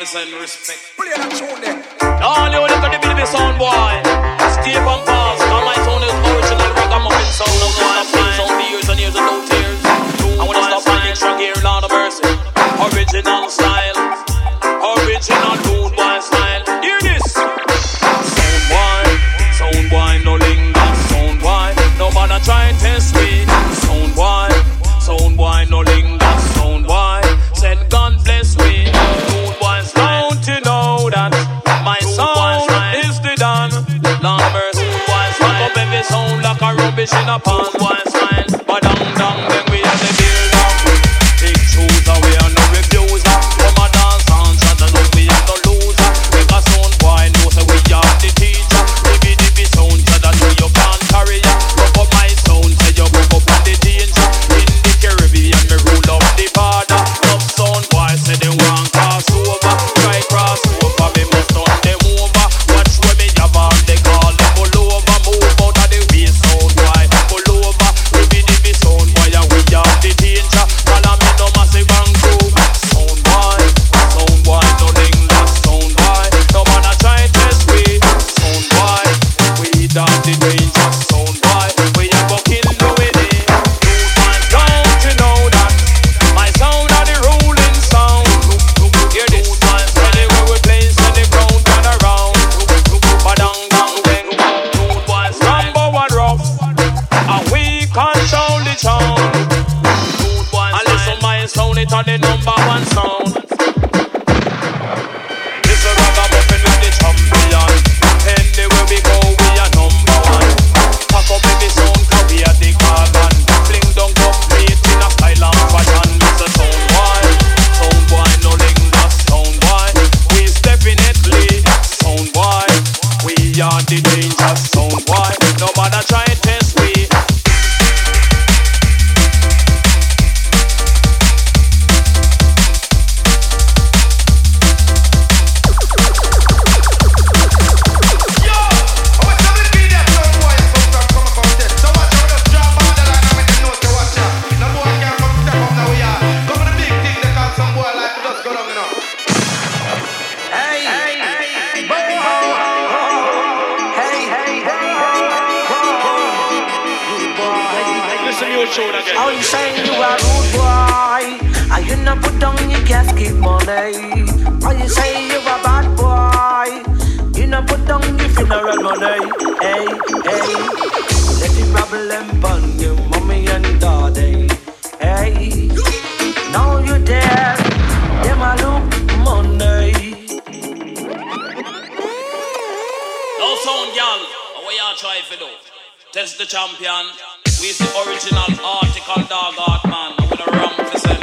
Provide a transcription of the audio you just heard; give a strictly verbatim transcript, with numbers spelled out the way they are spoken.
for send respect. Play that tune there. All you look at the baby sound boy. Steve and Paul, now my sound is original ragamuffin sound. I'm gonna find sound for years and years and no tears. I wanna stop finding strong here, Lord of mercy. Original style, original rude boy style. Hear this. Sound boy, sound boy, no linger. Sound boy, no man a try and test me. Sound boy, sound boy, no linger. Sound boy, said God bless me. Rude boy style. Don't you know that my sound is the done? Lord of mercy, rude boy style. Fuck up every sound like a rubbish in a pan. Boy style, but down down then we have the build up. Big shoes and we are no refuser. Come a dance and shut and know we are no loser. Make a sound boy know say we are the teacher. Dibby dibby sound so that know you can't carry ya. Rock up my sound say you broke up on the danger. In the Caribbean me rule up the border. Up sound boy say they want cross over. Try cross over me must turn them over. Watch where me have all they call them pull over. Move out of the way sound boy pull over. Dibby dibby sound boy and we are the danger. Follow me no massive and crew. Sound boy, sound boy no linger. Sound boy, no man a try test we. Sound boy, we done the danger. Sound boy, we a go kill you with it. Don't you know that my sound are the ruling sound? Hear this, anywhere we place on the ground turn around. Badang bang bang, rude boys Rambo and rough, and we control the town. Rude boys, and listen my sound, it on the number one sound. This a ragamuffin with the champion. Anywhere we go, we are number one. Pack up every sound, 'cause we are the carbon. Fling down cup meat in a style and fashion. It's a sound boy, sound boy, no linger. Sound boy, we definitely sound boy. We are the danger. Sound boy, no matter try test we. How you say you are rude boy? Are you not put down your casket money? How you say you a bad boy? You not put down your funeral money? Hey, hey, let the problem on your mommy and daddy. Hey, now you there, them a look money. No sound, y'all. What y'all try to do? Test the champion. We the original article dog art man. I'm gonna ram for send